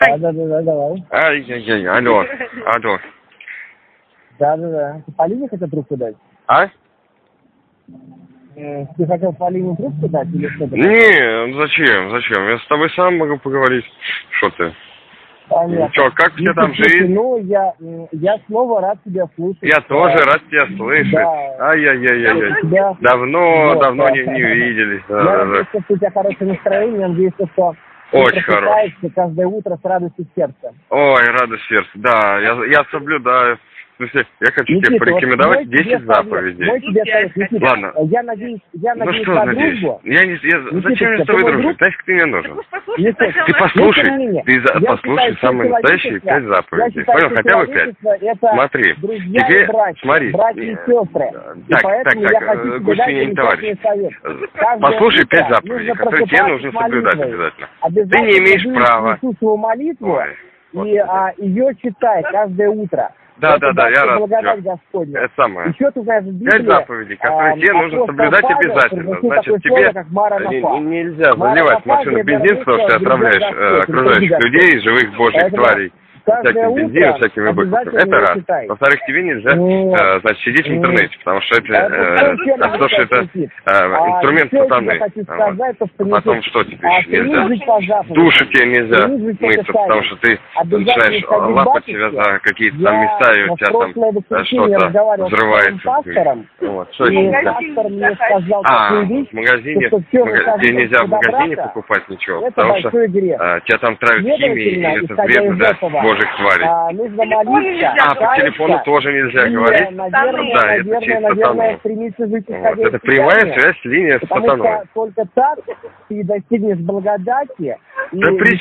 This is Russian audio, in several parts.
Да, давай. Ай-яй-яй, алло. Да. Ты Полине хотел трубку дать? А? Ты хотел Полине трубку дать или что-то? Не, зачем? Я с тобой сам могу поговорить. Что ты? Понятно. Что, как у тебя там жизнь? Ну, я снова рад тебя слушать. Я тоже рад тебя слышать. Да. Ай-яй-яй-яй. Давно не виделись. Я надеюсь, что у тебя хорошее настроение, я надеюсь, что очень хорошо. Каждое утро с радостью в сердце. Ой, радость сердца, да, я соблюдаю. Я хочу тебе порекомендовать 10 заповедей. Ладно. Я надеюсь ну что, на надеюсь? дружбу. Зачем мне с тобой дружить? Нафиг ты мне нужен? Ты послушай самые настоящие 5 заповедей. Понял? Хотя бы 5. Смотри. Тебе, смотри. Братья и сестры. Так. Пусть меня не товарищ. Послушай 5 заповедей, которые тебе нужно соблюдать обязательно. Ты не имеешь права. Молитву и ее читай каждое утро. Да, я рад. Это самое. Еще ты знаешь, 5 заповедей, которые тебе нужно соблюдать обязательно. Значит, тебе нельзя заливать машину бензин, потому что ты отравляешь окружающих людей, живых божьих тварей. Всяким бензином, всякими выкупами. Это раз. Во-вторых, тебе нельзя, значит, сидеть в интернете, потому что это инструмент сатаны. Потом что тебе еще нельзя? В душе тебе нельзя мыться, потому что ты начинаешь лапать себя за какие-то там места, и у тебя там что-то взрывается. Вот. Что еще нельзя? В магазине, тебе нельзя в магазине покупать ничего, потому что тебя там травят химией, и это вредно для божьих тварей. Нужно молиться. По телефону тоже нельзя говорить. Да, это через сатану. Это прямая связь, линия с сатаной. Только так ты достигнешь благодати. Да при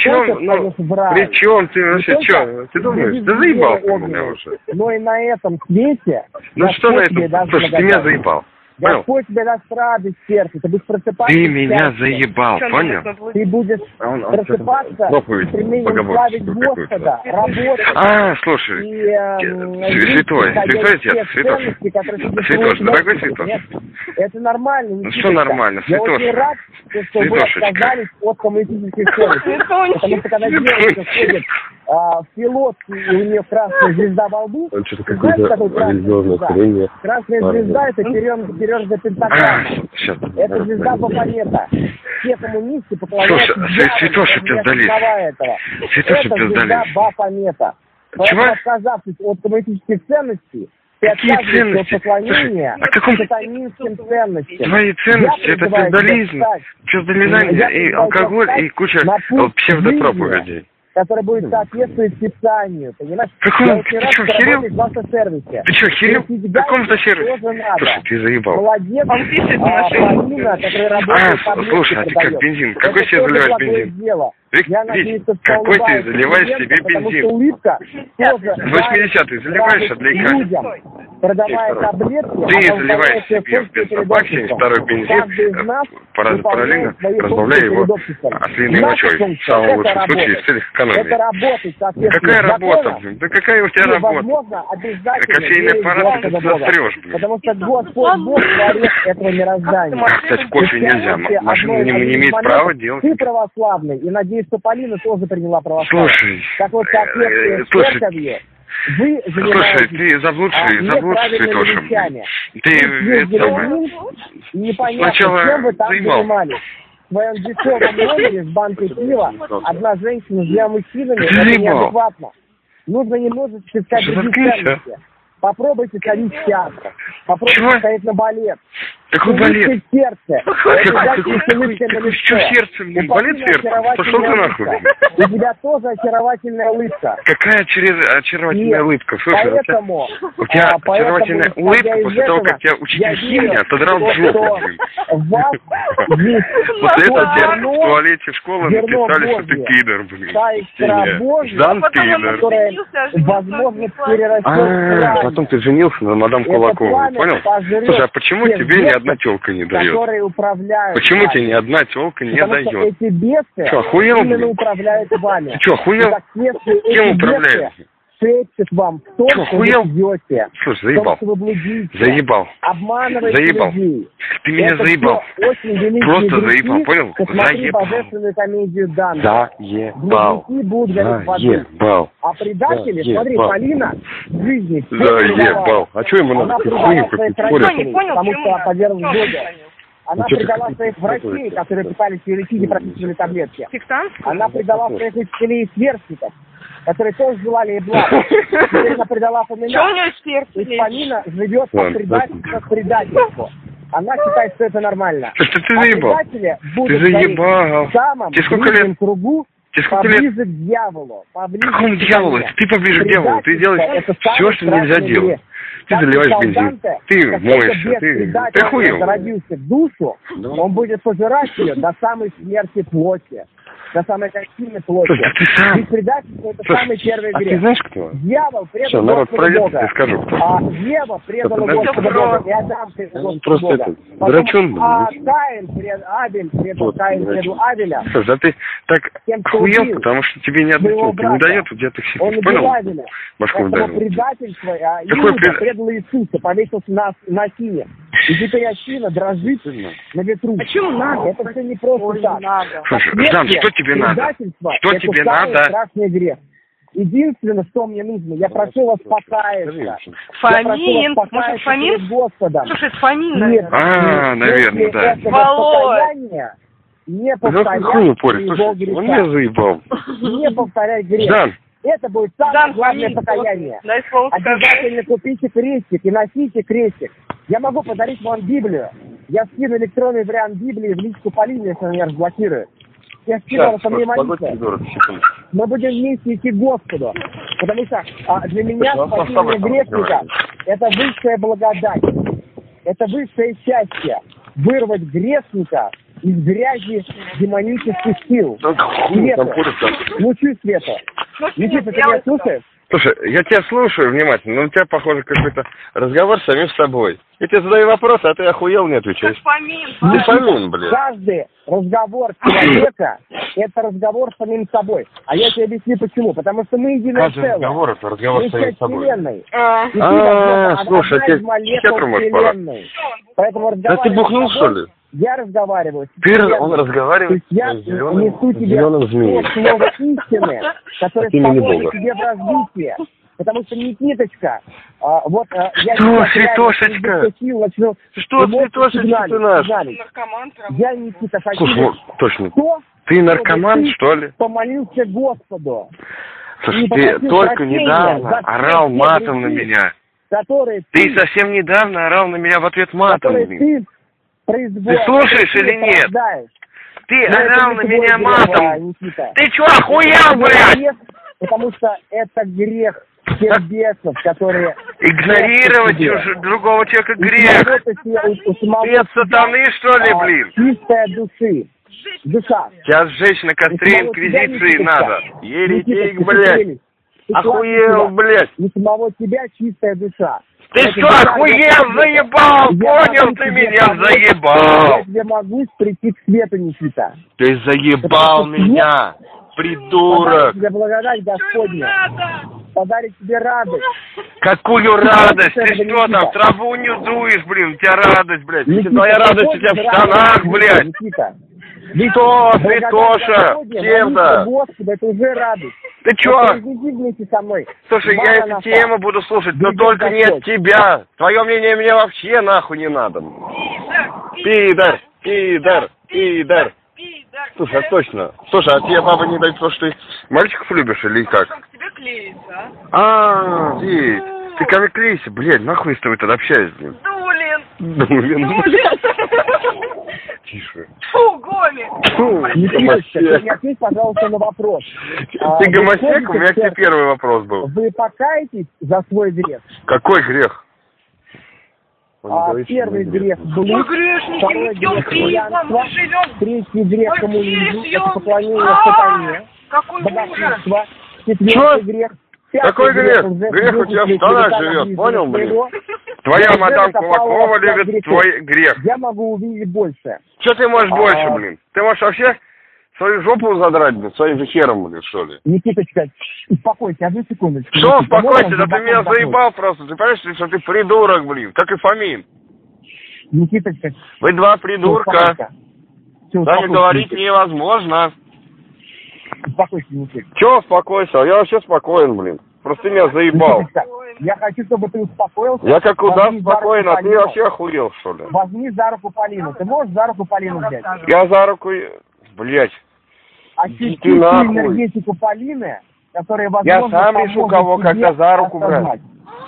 чем ты вообще, что? Ты думаешь, да заебал ты меня уже. Но и на этом свете... Ну что на этом? Слушай, ты меня заебал. Господь тебе даст радость в сердце, ты будешь просыпаться. Ты меня заебал, понял? Ты будешь просыпаться с стремлением славить Господа, работать. Слушай, святой отец, святош, дорогой святош. Это нормально. Ну что нормально, святош? Я очень рад, что вы отказались от коммунистических ценностей. Потому что когда девушка ходит в пилотке, и у нее красная звезда во лбу, знаете, такой красная звезда, это Сережа Пентаграмма. Это звезда Бапомета. Все коммунисты поклоняются Святоша пиздались. Это звезда Бапомета. Поэтому, отказавшись от коммунистических ценностей, ты отказываешься от поклонения сатанинским ценностям. Твои ценности — это пиздализм, пиздализание и алкоголь, и куча псевдопроповедей. Который будет соответствовать Писанию, понимаешь? Какому? Ты что, херел? Ты что, херел? В каком-то сервисе? Слушай, ты заебал. Молодец, Полина, которая работает слушай, а ты как бензин? Какой себе заливаешь бензин? Вить, какой ты заливаешь себе бензин? В 80-й заливаешь, отвлекаешь. Продавая таблетки, ты заливаешь себе в бензобак 72-й бензин, параллельно разбавляя его ослиной мочой. В самом лучшем случае, в целях экономии. Это работает, какая работа, блин? Да какая у тебя работа? Кофейный аппарат ты застрешь, блин. Потому что Господь Бог творец этого мироздания. Кстати, кофе нельзя. Машина не имеет права делать. Ты православный, и надеюсь, что Полина тоже приняла православие. Слушай, как вот церковью. Вы слушай, ты заблудший святоша. Ты непонятно, чем вы там занимались. В своем дешевом номере с банкой пива одна женщина с двумя мужчинами, это неадекватно. Нужно немножечко искать другие ценности. Попробуйте ходить в театр. Попробуйте ходить на балет. Какой балет? Сердце. Какое сердце? Балет сердце? Пошел ты нахуй. У тебя тоже очаровательная улыбка. Какая очаровательная улыбка? Слушай, у тебя очаровательная улыбка после того, как тебя учитель химии отодрал жопу. После этого тебя в туалете школы написали, что ты пидор, блин. Жан пидор. Возможно, перерастет. Потом ты женился на мадам Кулаковой, понял? Слушай, а почему тебе ни одна тёлка не дает? Почему тебе ни одна тёлка не дает? Эти бесы охуел, именно управляют вами. Ты что, охуел? Кем управляешь? шепчет вам в том, что вы идете. Слушай, заебал. В том, что вы блудите. Заебал. Обманываете людей. Ты меня заебал. Просто заебал, понял? Посмотри божественную комедию Данте. Заебал. Блудники будут гореть в аду. А предатели, смотри, Полина в жизни... Заебал. А что ему надо? Она предала своих родителей, потому что подвергла Бога. Она предала своих врачей, которые пытались ее лечить и прописывали таблетки. Она предала своих учителей и сверстников, которые тоже желали ей блага. Теперь она предала поминать. Что у нее сверстники? То есть Полина живет по предательству к предательству. Она считает, что это нормально. Ты заебал. Предатели будут в самом ближнем кругу, поближе к дьяволу. Какому дьяволу? Ты поближе к дьяволу. Ты делаешь все, что нельзя делать. Ты заливаешь бензин, ты моешься, ты охуел. Зародился в душу, он будет пожирать ее до самой смерти плоти. До самой конечной плоти. Ведь предательство — это самый первый грех. А ты знаешь, кто? Дьявол предал Господа Бога. Скажу, кто. А Ева предала Господа Бога, и Адам предал Господа Бога. Драчун был. А Абель предал Авеля. Слушай, а ты так охуел, потому что тебе ни одной телки не дает, где ты все понял? Башку ударил. Предательство. Иуда предал Иисуса, повесился на осине. И теперь осина дрожит на ветру. Почему надо? Это все не просто так. Слушай, Жан, что тебе надо? Что тебе надо? Страшный грех. Единственное, что мне нужно, я прошу вас покаяться. Фомин, может, Фомин? Господом. Слушай, это Фомин, наверное. Наверное, да. Володь! Не повторять его греха. Он меня заебал. Не повторять грех. Жан. Это будет самое главное покаяние. Обязательно купите крестик и носите крестик. Я могу подарить вам Библию. Я скину электронный вариант Библии в личку Полине, если она меня разблокирует. Я скидывал со мной молиться. Мы будем вместе идти к Господу. Потому что для меня спасение грешника – это высшая благодать. Это высшее счастье. Вырвать грешника из грязи демонических сил. Света. Лучи света. Никита, ты меня слушаешь? Слушай, я тебя слушаю внимательно, но у тебя, похоже, какой-то разговор с самим собой. Я тебе задаю вопрос, а ты охуел, не отвечаешь. Ты Фомин, блин. Каждый разговор человека – это разговор с самим собой. А я тебе объясню почему. Потому что мы единое целое. Разговор – это разговор с самим собой. Вселенной. Слушай, а тебе хетру может пора. Поэтому да ты бухнул, что ли? Я разговариваю Он разговаривает с несу тебе зеленым змеем. Слово истины, которое поможет тебе в развитии. Потому что Никиточка, я что, Святошечка? Что, Святошечка ты наш? Я Никита Слушай, точно. Ты наркоман, что ли? Помолился Господу. Слушай, ты только недавно орал матом на меня. Ты совсем недавно орал на меня в ответ матом. Ты слушаешь или нет? Ты орал на меня матом. Ты чё, охуел, блядь? Потому что это грех сердецов, которые... Игнорировать другого человека грех. Ты от сатаны, что ли, блин? Чистая душа. Тебя сжечь на костре инквизиции надо. Еретик, блядь. Охуел, блядь. У самого тебя чистая душа. Ты что, охуел, заебал? Понял ты меня, заебал? Я тебе могу прийти к свету, Никита. Ты заебал меня, придурок. Подарить тебе благодать Господня. Подарить тебе радость. Какую радость? Ты что там, траву не дуешь, блин? У тебя радость, блядь. Твоя радость у тебя в штанах, блядь. Никита. Что, Святоша? Кем-то? Господи, это уже радость. Ты чё? Вместе со мной. Слушай, я эту тему буду слушать, но только не от тебя. Твое мнение мне вообще нахуй не надо. Пидор. Слушай, а точно. Слушай, а тебе баба не дает то, что ты мальчиков любишь или как? Как тебе клеится, а? Ты ко мне клейся, блядь, нахуй я с тобой тогда общаюсь, блин. Дулин. Тише. Фу, Гоми. Никиточка, ответь, пожалуйста, на вопрос. Ты гомосек? У меня к тебе первый вопрос был. Вы покаетесь за свой грех? Какой грех? Первый грех блуд, второй грех пьянство, третий грех коммунизм, это поклонение сатане, богатство, четвертый грех. Какой грех? Грех у тебя в штанах живет, понял, блин? Твоя мадам Кулакова любит твой грех. Я могу увидеть больше. Что ты можешь больше, блин? Ты можешь вообще свою жопу задрать, блин, своим же хером, блин, что ли? Никиточка, успокойся, одну секундочку. Что успокойся, да ты меня заебал просто, ты понимаешь, что ты придурок, блин, как и Фомин. Никиточка. Вы два придурка. С вами говорить невозможно. Успокойся, Никита. Чё успокойся? Я вообще спокоен, блин. Просто ты меня заебал. Никиточка, я хочу, чтобы ты успокоился. Я как удав спокоен, а ты вообще охуел, что ли? Возьми за руку Полину. Ты можешь за руку Полину взять? Я за руку... Блять. Ощути энергетику Полины, которая, возможно, я сам решу, кого когда за руку брать.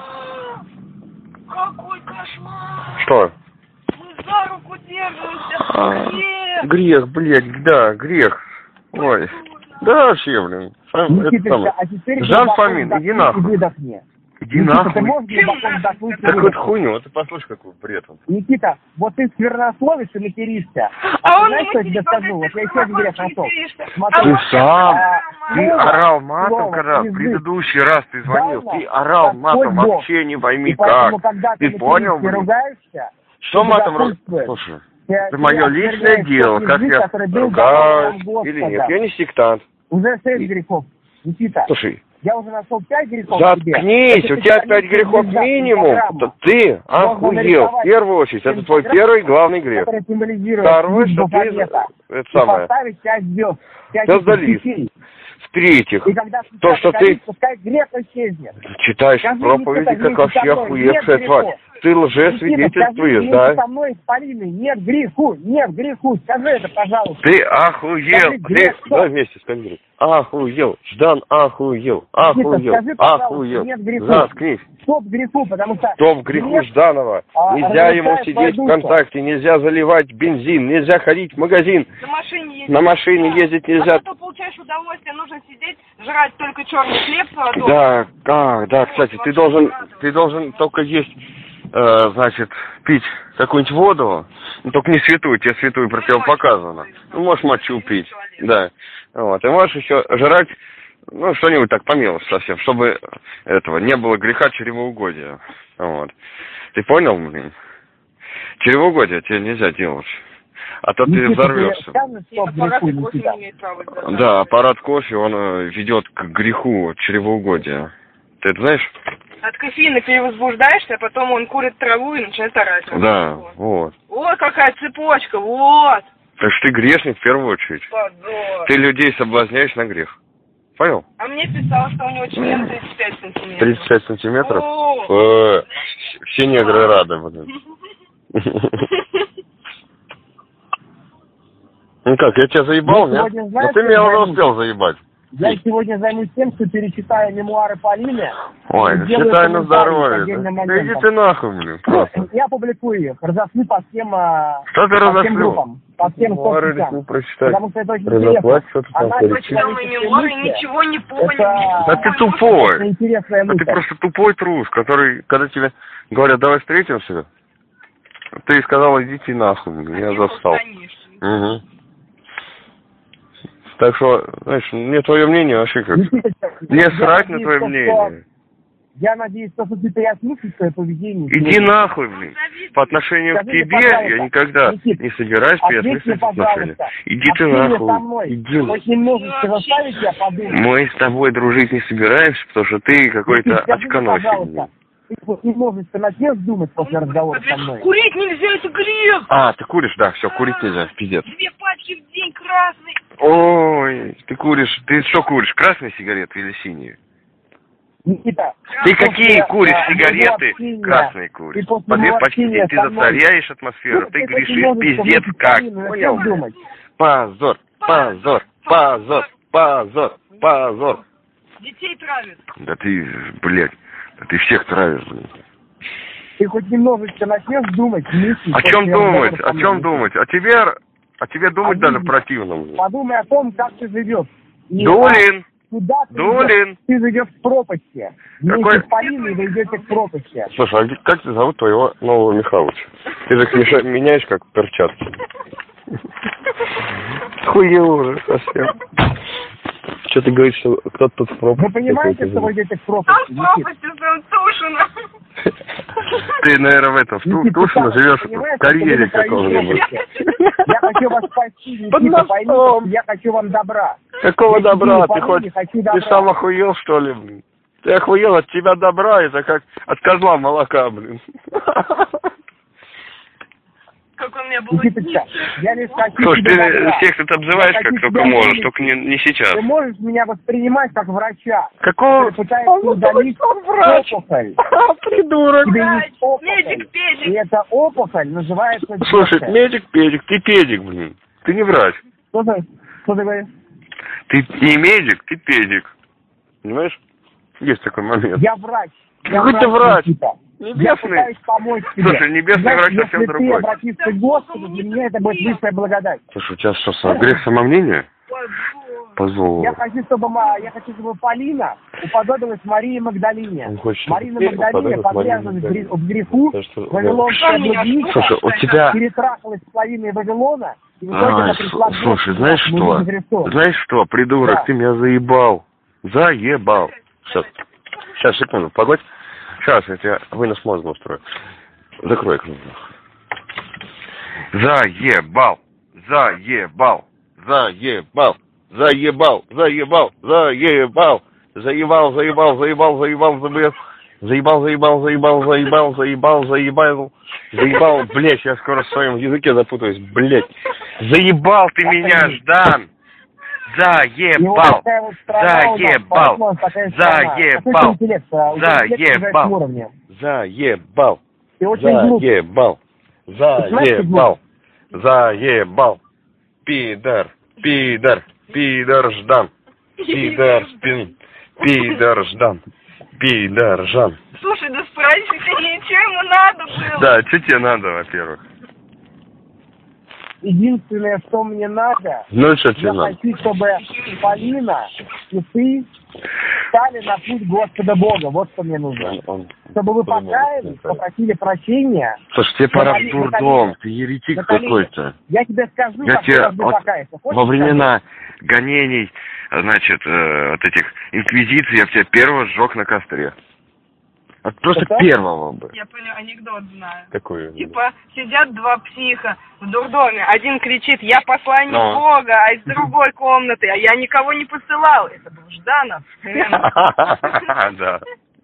Какой кошмар! Что? Мы за руку держимся. Грех, блядь, да, грех. Ой. Да вообще, блин. Никиточка, а теперь Жан Фомин, иди нахуй. Выдохни. Иди нахуй. Ты можешь глубоко вдохнуть и такую хуйню, ты послушай, какой бред он. Никита, вот ты сквернословишь и материшься. А он знаешь, что я тебе скажу? Вот я еще один грех нашел. Ты сам, ты орал матом, когда в предыдущий раз ты звонил, ты орал матом, вообще не пойми как. Ты понял, блин? Ругаешься, что матом ругаешься? Слушай, это мое личное дело, как я ругаюсь или нет. Я не сектант. Уже 6 грехов. Никита. Слушай. Я уже нашел 5 грехов. Заткнись, у тебя 5 грехов минимум. Да ты охуел. В первую очередь, это твой первый главный грех. Второй, что ты, это самое, создались. В-третьих, то, что ты читаешь проповеди, как вообще охуевшая тварь. Ты лжесвидетельствуешь, да? Со мной с Полиной нет греху, скажи это, пожалуйста. Ты охуел, ты, давай вместе скажи. Охуел, Ждан охуел, заткнись. Стоп греху, потому что... Стоп греху Жданова. Нельзя ему сидеть ВКонтакте, нельзя заливать бензин, нельзя ходить в магазин. На машине ездить нельзя. А то получаешь удовольствие, нужно сидеть, жрать только черный хлеб с водой. Да, кстати, ты должен только есть... значит, пить какую-нибудь воду, только не святую, тебе святую противопоказано. Можешь мочу пить, да. Вот. И можешь еще жрать, что-нибудь так по мелочи совсем, чтобы этого не было греха чревоугодия. Вот. Ты понял, блин? Чревоугодие тебе нельзя делать. А то ты взорвешься. Да, аппарат кофе, он ведет к греху чревоугодия. Ты это знаешь? От кофеина перевозбуждаешься, а потом он курит траву и начинает орать. Да, вот. Вот какая цепочка, вот. Так что ты грешник в первую очередь. Позор. Ты людей соблазняешь на грех. Понял? А мне писал, что у него член 35 сантиметров. 35 сантиметров? Все негры рады, блин. Ну как, я тебя заебал, нет? Ну ты меня уже успел заебать. Я сегодня займусь тем, что перечитаю мемуары Полины. Ой, читай на здоровье. Да иди ты нахуй, блин, просто. Я публикую их, разошлю по всем, что ты по всем группам, по всем соцсетям. Потому что это очень интересно. Она прочитала мемуары и ничего не понял. Да ты тупой. Ты просто тупой трус, который, когда тебе говорят, давай встретимся, ты сказал, идите нахуй, я застал. Угу. Так что, знаешь, мне твое мнение вообще как... Мне срать на твое мнение. Я надеюсь, что ты осмыслишь свое поведение. Иди нахуй, блин. По отношению к тебе я никогда не собираюсь переосмыслить отношения. Иди ты нахуй. Иди. Мы с тобой дружить не собираемся, потому что ты какой-то очконосик. Ты хоть немножечко начнешь думать после разговора со мной? Курить нельзя, это грех! А, ты куришь, да, все, курить нельзя, пиздец. 2 пачки в день красный. Ой, ты куришь, ты что куришь, красные сигареты или синие? Никита. Ты какие куришь сигареты? Красные куришь. По 2 пачки в день ты засоряешь атмосферу, ты грешишь пиздец как. Понял? Позор, позор, позор, позор, позор. Детей травят. Да ты, блядь. Ты всех травишь, блин. Ты хоть немножечко начнешь думать, мыслить. О чем думать? О чем думать? О тебе думать даже противно, блин. Подумай о том, как ты живешь. Дулин! Куда Дулин! Ты зайдешь к пропасти. Вместе с Полиной вы идете к пропасти. Слушай, а как тебя зовут твоего нового Михалыча? Ты же их меняешь как перчатки. Хуево уже совсем. Что ты говоришь, что кто-то тут в пропасти? Вы понимаете, что вы идете в пропасти? Там в пропасти, там Тушино. Ты, наверное, в Тушино живешь в карьере какого-нибудь. Я хочу вас спасти, Никита, поймите, я хочу вам добра. Какого добра? Ты сам охуел, что ли, блин? Ты охуел, от тебя добра, это как от козла молока, блин. Как он мне был. Я лишь хочу. Слушай, ты всех тут обзываешь, как только можешь, только не сейчас. Ты можешь меня воспринимать как врача. Какого? Пытаешься удалить опухоль. Придурок. Медик-педик. И эта опухоль называется... Слушай, медик-педик, ты педик, блин. Ты не врач. Что ты говоришь? Ты не медик, ты педик. Понимаешь? Есть такой момент. Я врач. Какой ты врач? Небесный. Я пытаюсь помочь тебе. Слушай, небесный врач совсем другой. Если ты обратишься к Господу, для меня это будет высшая благодать. Слушай, у тебя что, грех самомнения? Позор. Я хочу, чтобы Полина уподобилась Марии Магдалине. Марина Магдалина подвязана к греху, вавилонская блудница, слушай, у тебя... перетрахалась с половиной Вавилона, и в итоге она пришла к Господу. Слушай, знаешь что? Знаешь что, придурок, да. Ты меня заебал. Заебал. Сейчас, секунду, погодь. Сейчас я тебе вынос мозга устрою. Закрой книгу. Заебал. Заебал. Заебал. Заебал. Заебал. Заебал. Заебал, заебал, заебал, заебал, заебал. Заебал, заебал, заебал, заебал, заебал, заебал. Заебал, блядь, я скоро в своем языке запутаюсь, блядь. Заебал ты меня, Ждан. Заебал, заебал, заебал, заебал, заебал, заебал, заебал, заебал, пидор, пидор, пидор Ждан, пидор спин, пидор Ждан, пидор Жан. Слушай, да спроси ты, что ему надо было? Да, что тебе надо, во-первых? Единственное, что мне надо, ну, что тебе надо? Я хочу, чтобы Полина и ты стали на путь Господа Бога. Вот что мне нужно. Чтобы вы покаялись, попросили прощения. Слушай, тебе пора в дурдом, ты еретик какой-то. Я тебе скажу, как ты должны покаяться. Во времена гонений, значит, вот этих инквизиций, я тебя первого сжег на костре. Просто первого бы. Я понял, анекдот знаю. Какой? Типа, сидят два психа в дурдоме. Один кричит, я посланник Бога, а из другой комнаты, а я никого не посылал. Это был Жданов. Да.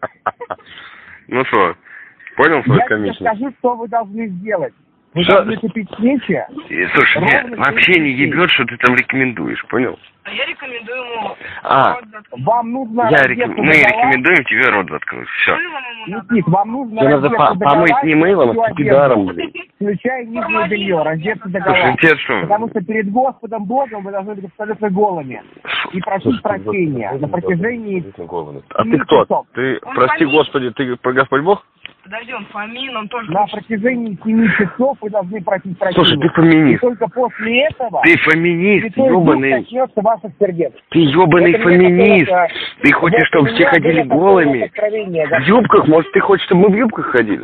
Ну что, понял свой комичный? Я тебе скажу, что вы должны сделать. Вы должны купить свечи. Слушай, мне вообще не ебет, что ты там рекомендуешь, понял? А я рекомендую ему рот заткнуть. Вам нужно... Мы рекомендуем тебе рот заткнуть. Все. Никит, вам нужно... Тебе надо помыть не мылом, а пидаром, блин. Включая нижнее белье, раздеться до гола. Потому что перед Господом Богом вы должны быть абсолютно голыми. И просить прощения на протяжении... А ты кто? Ты, прости Господи, ты Господь Бог? Подожди, он фомин, он тоже... На протяжении 7 часов вы должны просить прощения. Слушай, ты феминист. И только после этого... Ты феминист, ёбаный. Сердец. Ты ёбаный феминист. Ты хочешь, чтобы все ходили голыми? В юбках? Может, ты хочешь, чтобы мы в юбках ходили?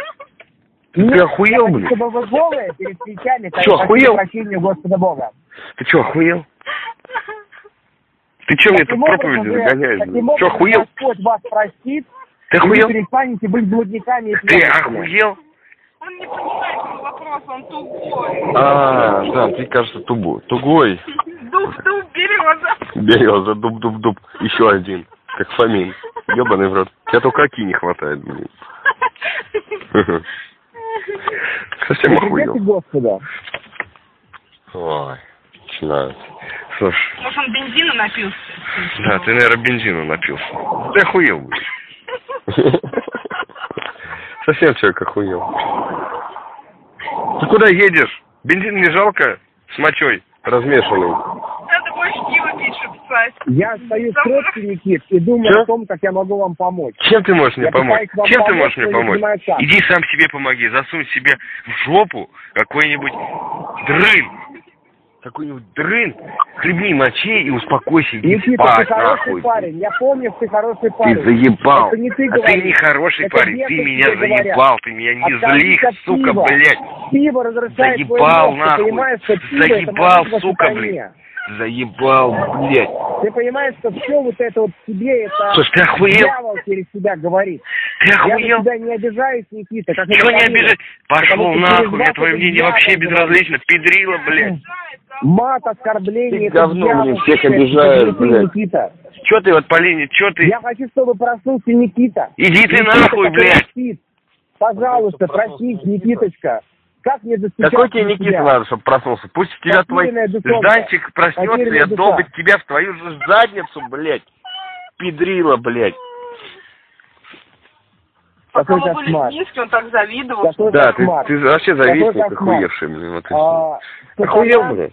Ты охуел, блин? Чтобы вы голые перед свечами, что, охуел? Прощению Господа Бога. Ты что, охуел? Ты что мне тут проповеди загоняешь? Что, охуел? Господь вас простит. Ты охуел? Вы перестанете быть блудниками и ты охуел? Он не понимает мой вопрос, он тупой. Да, ты, кажется, тугой. Дуб-дуб, береза. Береза, дуб-дуб-дуб. Еще один, как Фомин. Ебаный в рот. Тебя только оки не хватает, блин. Совсем охуел. Господа. Ой, начинают. Слушай. Может, он бензина напился? Да, ты, наверное, бензина напился. Ты охуел, блин. Совсем человек охуел. Ты куда едешь? Бензин не жалко? С мочой размешанный. Надо больше пива пить, чтобы спать. Я остаюсь в пробке, Никит, и думаю о том, как я могу вам помочь. Чем ты можешь мне помочь? Чем ты можешь мне помочь? Иди сам себе помоги. Засунь себе в жопу какой-нибудь дрын. Какой-нибудь дрын, хлебни мочи и успокойся, иди спать, ты хороший парень, я помню, что ты хороший парень. Ты заебал, ты ты не хороший парень, ты меня заебал, ты меня не зли, сука, блядь. Пиво разрушает заебал, твой мозг, нахуй, ты понимаешь, что пиво заебал, сука, блядь. Заебал, блядь. Ты понимаешь, что все вот это вот себе, это... Слушай, ты охуел? Дьявол через себя говорит. Ты охуел? Я на тебя не обижаюсь, Никита. Чего не обижаюсь? Пошел нахуй, мне твое мнение вообще безразлично. Педрила, блядь. Мат, оскорбление, ты говно, блин, всех обижаешь, блядь. Никита. Чё ты вот, Полине, чё ты? Я хочу, чтобы проснулся Никита. Иди ты нахуй, блядь. Спит. Пожалуйста, проснись, Никиточка. Как мне достучаться? Какой тебе Никита надо, чтобы проснулся? Пусть у тебя твой Жданчик проснется и отдолбит тебя в твою же задницу, блядь. Педрила, блядь. Пока мы были близки, он так завидовал. Да, ты вообще завистник охуевший, блин. Охуел, блядь?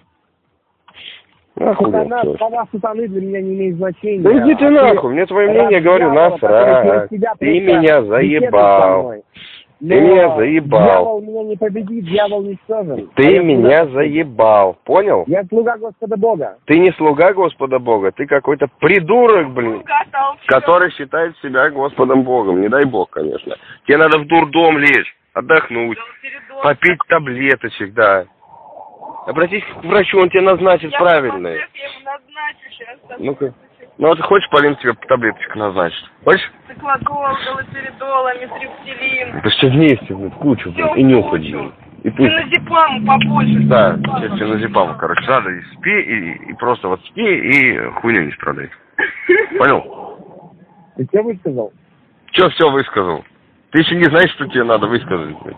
Сатаны для меня не имеет значения. Да иди ты нахуй, мне твое мнение, говорю, насрать. Ты меня заебал. Ты меня заебал. Дьявол меня не победит, дьявол ничтожен. Ты меня заебал, понял? Я слуга Господа Бога. Ты не слуга Господа Бога, ты какой-то придурок, блин, который считает себя Господом Богом. Не дай Бог, конечно. Тебе надо в дурдом лечь, отдохнуть, попить таблеточек, да. Обратись к врачу, он тебе назначит правильные. Ну-ка. Ну, а ты хочешь, Полин, тебе таблеточку назначит? Хочешь? Циклодол, галоперидол, амитриптилин. Это все вместе, блин, кучу, блин, и нюхать, блин. И пусть... Феназепаму побольше. Да, сейчас феназепаму, короче, надо и спи, и просто вот спи, и хуйню не страдай. Понял? Ты все высказал? Че все высказал? Ты еще не знаешь, что тебе надо высказать, блин.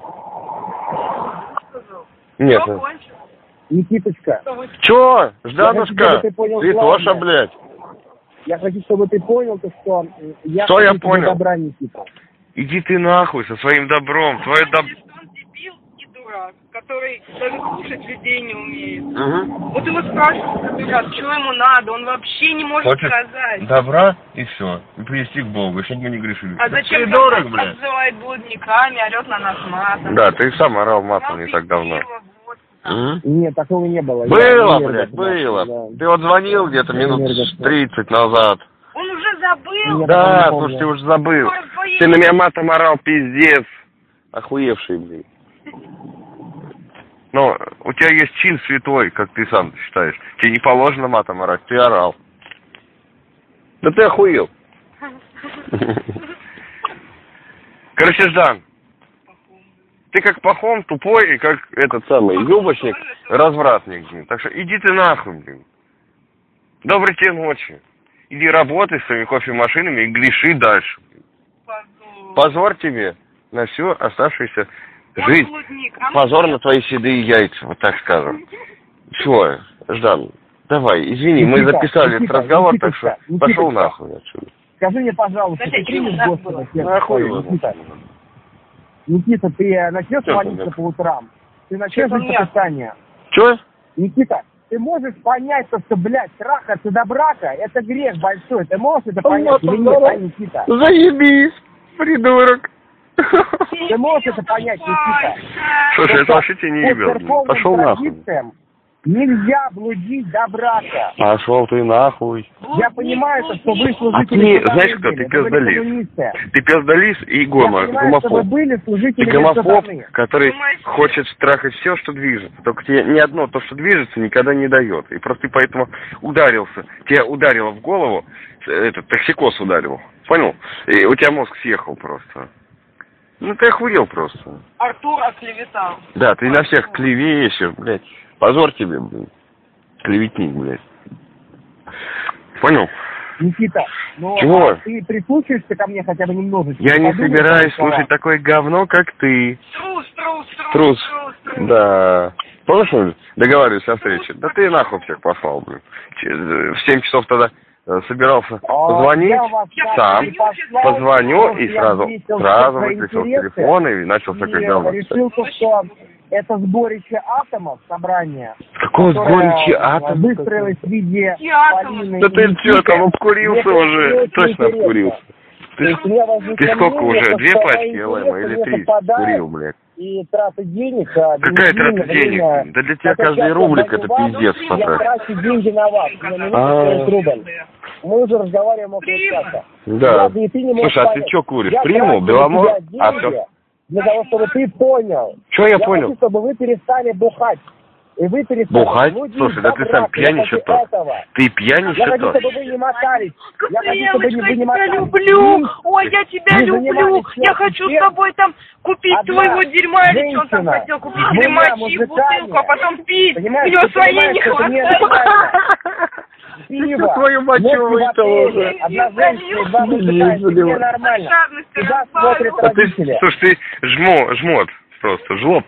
Нет. Никиточка. Че? Жданушка? Ты Тоша, блядь. Я хочу, чтобы ты понял, что я что я понял? Добра, Никита. Иди ты нахуй со своим добром. Твое Он дебил и дурак, который даже слушать людей не умеет. Вот его спрашивают, что ему надо, он вообще не может сказать. Добра и все. И привести к Богу, и чтобы мы не грешили. А зачем он нас обзывает блудниками, орет на нас матом? Да, ты сам орал матом не так давно. Нет, такого не было. Было, блядь, было. Да. Ты вот звонил где-то минут 30 назад. Он уже забыл. Да, слушай, ты уже забыл. Ты на меня матом орал, пиздец. Охуевший, блин. Но у тебя есть чин святой, как ты сам считаешь. Тебе не положено матом орать, ты орал. Да ты охуел. Короче, Ждан. Ты как пахом тупой и как этот самый юбочник, развратник, блин. Так что иди ты нахуй, блин. Доброй тебе ночи. Иди работай с своими кофемашинами и греши дальше. Позор тебе на всю оставшуюся жизнь. Позор на твои седые яйца, вот так скажем. Все, Ждан, давай, извини, мы записали этот разговор, так что пошел нахуй отсюда. Скажи мне, пожалуйста, ты примешь Господа сердце? Никита, ты начнешь молиться по утрам? Ты начнешь питание? Че? Никита, ты можешь понять, что, блядь, трахаться до брака, это грех большой. Ты можешь это понять или нет, а, Никита? Заебись, придурок. Ты можешь это понять, Никита? Слушай, это вообще тебе не ебет. Пошел нахуй. Нельзя блудить до брака. Пошел ты нахуй. Я понимаю, что вы служители... А ты, знаешь кто, ты пиздолиз. Ты пиздолиз и гомофоб. Ты гомофоб, который хочет трахать все, что движется. Только тебе ни одно то, что движется, никогда не дает. И просто ты поэтому ударился. Тебя ударило в голову, этот токсикоз ударил. Понял? И у тебя мозг съехал просто. Ну ты охуел просто. Артур оклеветал. Да, ты на всех клевещешь, блядь. Позор тебе, блин. Клеветник, блядь. Понял? Никита, ну чего? Ты прислушаешься ко мне хотя бы немножечко? Я не собираюсь слушать такое говно, как ты. Трус. Да. Помнишь, договаривались о встрече? Да ты нахуй всех послал, блин. В 7 часов тогда собирался позвонить сам. Позвоню и сразу выключил телефон и начал всякое говно. Решил, что это сборище атомов, собрание. Какое сборище атомов? Выстроилось в виде Полины. Да ты что, там обкурился уже? Точно обкурился. Ты сколько уже? 2 пачки ЛМ или 3 курил, блядь? И трата денег. Какая трата денег? Да для тебя каждый рублик это пиздец. Я трачу деньги на вас. На рубль. Мы уже разговариваем около часа. Да. Слушай, а ты что куришь? Приму, Беломор? А что? Для того, чтобы ты понял. Что я понял? Хочу, чтобы вы перестали бухать. И вы бухать? Слушай, да ты сам пьянище то. Ты пьянище то. Я хочу, чтобы вы не мотались. Я хочу, чтобы вы не мотались. Я тебя люблю. Ой, я тебя люблю. Я хочу с тобой там купить твоего дерьма, или что он там хотел купить, или мочи, бутылку, а потом пить. У него своей не хватает. Пиво. Твою мочу вы-то уже. Одна женщина, два мужика, тебе нормально. Туда смотрят родители. Слушай, ты жмот просто, жлоб.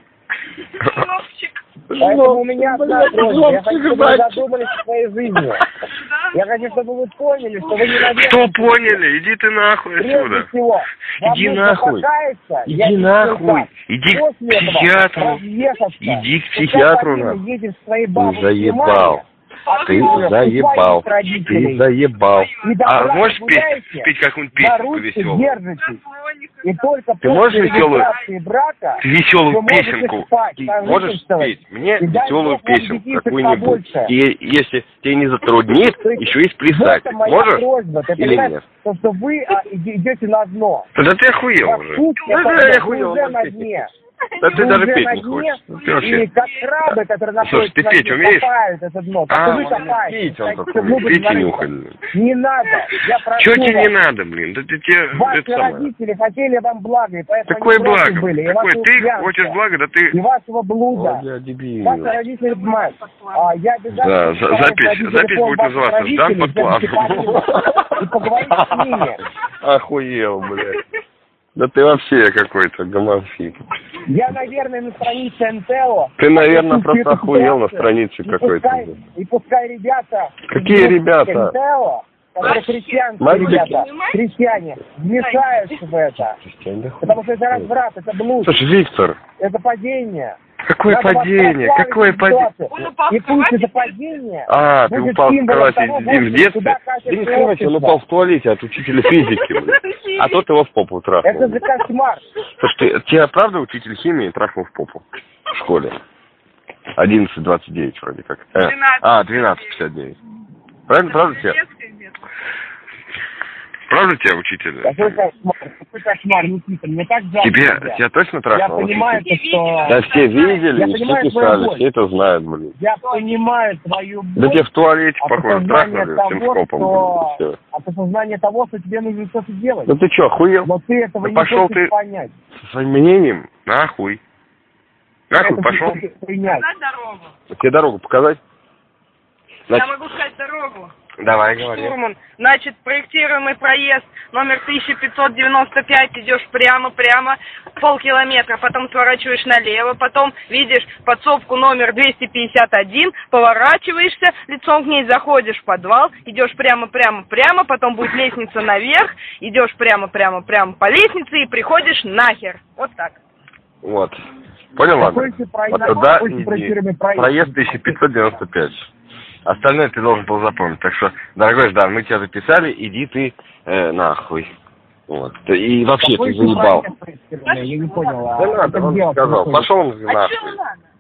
Поэтому у меня просьба. Я хочу, чтобы вы задумались в своей жизни. Я хочу, чтобы вы поняли, что вы не наверное... Что поняли? Иди ты нахуй отсюда. Иди нахуй. Иди нахуй. Иди к психиатру. Иди к психиатру нахуй. Ты заебал. Ты заебал. Ты заебал. А можешь спеть какую-нибудь песню веселую? Ты можешь веселую песенку? Ты можешь спеть мне веселую песенку какую-нибудь? И если тебе не затруднит, еще и сплясать. Можешь? Или нет? Что вы идете на дно. Да ты охуел уже. Да я охуел. Да ты даже петь не хочешь. И как крабы, которые находятся на дне, умеешь? копают это дно. Так вы копаете. Пить он такой, пить и нюхать. Не надо. Чего тебе не надо, блин? Да ты тебе... Ваши родители хотели вам блага, и поэтому какое благо? были. Какое? Ты хочешь блага, да ты... И вашего блуда. Я дебил. Ваши родители мать. Я обязательно... Да, запись будет называться «Ждан под плавом». И поговорить с ними. Охуел, блядь. Да ты вообще какой-то гомофоб. Я, наверное, на странице НТО. Ты, наверное, просто охуел на странице какой-то. И пускай ребята... Какие ребята? НТО, которые христианские ребята, христиане, вмешаются в это. Потому что это разврат, это блуд. Слушай, Виктор. Это падение. Какое падение? Какое падение? И пусть это падение... Ты упал в кровати в детстве? Да не скрывайся, он упал в туалете от учителя физики. А тот его в попу трахнул. Это же кошмар. Слушай, тебя правда учитель химии трахнул в попу? В школе? 11:29 вроде как. 12:59. Правда тебя? Правда тебя учитель? Какой кошмар, Никита, мне так жалко. Тебя точно трахнуло? Я понимаю, что... Да все видели, все писали, все это знают, блин. Я понимаю твою боль. Да тебе в туалете, похоже, трахнули всем скопом, блин, от осознания того, что тебе нужно что-то делать. Ну ты что, охуел? Но ты этого не хочешь понять. Со своим мнением? Нахуй. Нахуй, пошел. Показать дорогу. Тебе дорогу показать? Я могу сказать дорогу. Давай, говори. Штурман. Значит, проектируемый проезд номер 1595, идешь прямо, полкилометра, потом сворачиваешь налево, потом видишь подсобку номер 251, поворачиваешься, лицом к ней заходишь в подвал, идешь прямо, потом будет лестница наверх, идешь прямо по лестнице и приходишь нахер. Вот так. Вот. Понял, ладно? Вот туда проезд 1595. Остальное ты должен был запомнить. Так что, дорогой Ждан, мы тебя записали, иди ты нахуй. Вот. И вообще ты заебал. Я не понял. Да надо, он сказал. Пошел он нахуй.